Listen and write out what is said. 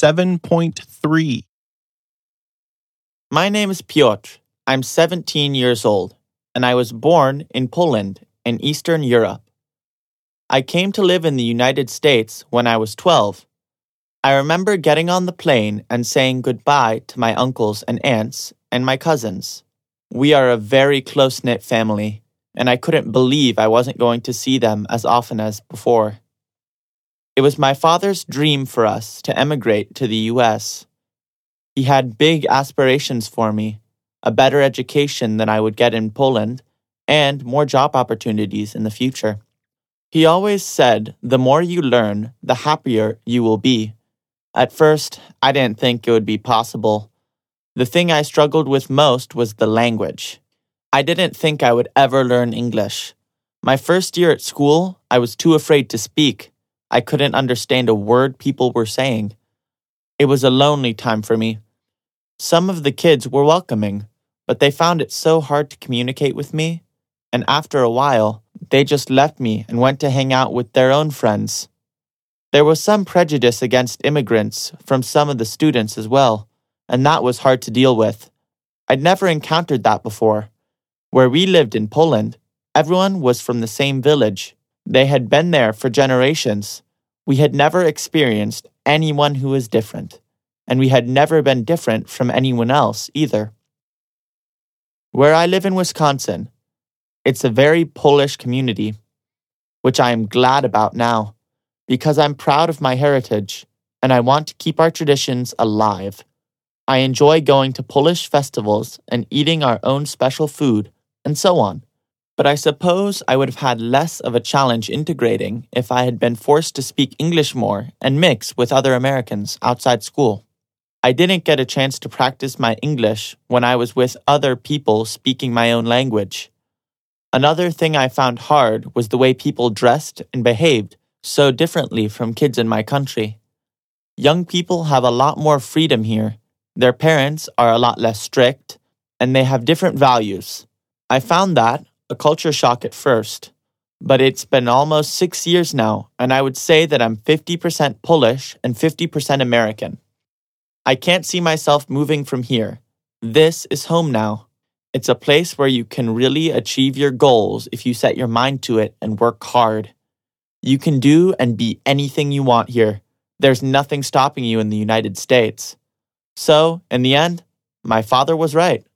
7.3. My name is Piotr. I'm 17 years old, and I was born in Poland, in Eastern Europe. I came to live in the United States when I was 12. I remember getting on the plane and saying goodbye to my uncles and aunts and my cousins. We are a very close-knit family, and I couldn't believe I wasn't going to see them as often as before. It was my father's dream for us to emigrate to the U.S. He had big aspirations for me, a better education than I would get in Poland, and more job opportunities in the future. He always said, the more you learn, the happier you will be. At first, I didn't think it would be possible. The thing I struggled with most was the language. I didn't think I would ever learn English. My first year at school, I was too afraid to speak. I couldn't understand a word people were saying. It was a lonely time for me. Some of the kids were welcoming, but they found it so hard to communicate with me, and after a while, they just left me and went to hang out with their own friends. There was some prejudice against immigrants from some of the students as well, and that was hard to deal with. I'd never encountered that before. Where we lived in Poland, everyone was from the same village. They had been there for generations. We had never experienced anyone who was different, and we had never been different from anyone else either. Where I live in Wisconsin, it's a very Polish community, which I am glad about now, because I'm proud of my heritage, and I want to keep our traditions alive. I enjoy going to Polish festivals and eating our own special food, and so on. But I suppose I would have had less of a challenge integrating if I had been forced to speak English more and mix with other Americans outside school. I didn't get a chance to practice my English when I was with other people speaking my own language. Another thing I found hard was the way people dressed and behaved so differently from kids in my country. Young people have a lot more freedom here. Their parents are a lot less strict, and they have different values. I found that a culture shock at first, but it's been almost 6 years now, and I would say that I'm 50% Polish and 50% American. I can't see myself moving from here. This is home now. It's a place where you can really achieve your goals if you set your mind to it and work hard. You can do and be anything you want here. There's nothing stopping you in the United States. So, in the end, my father was right.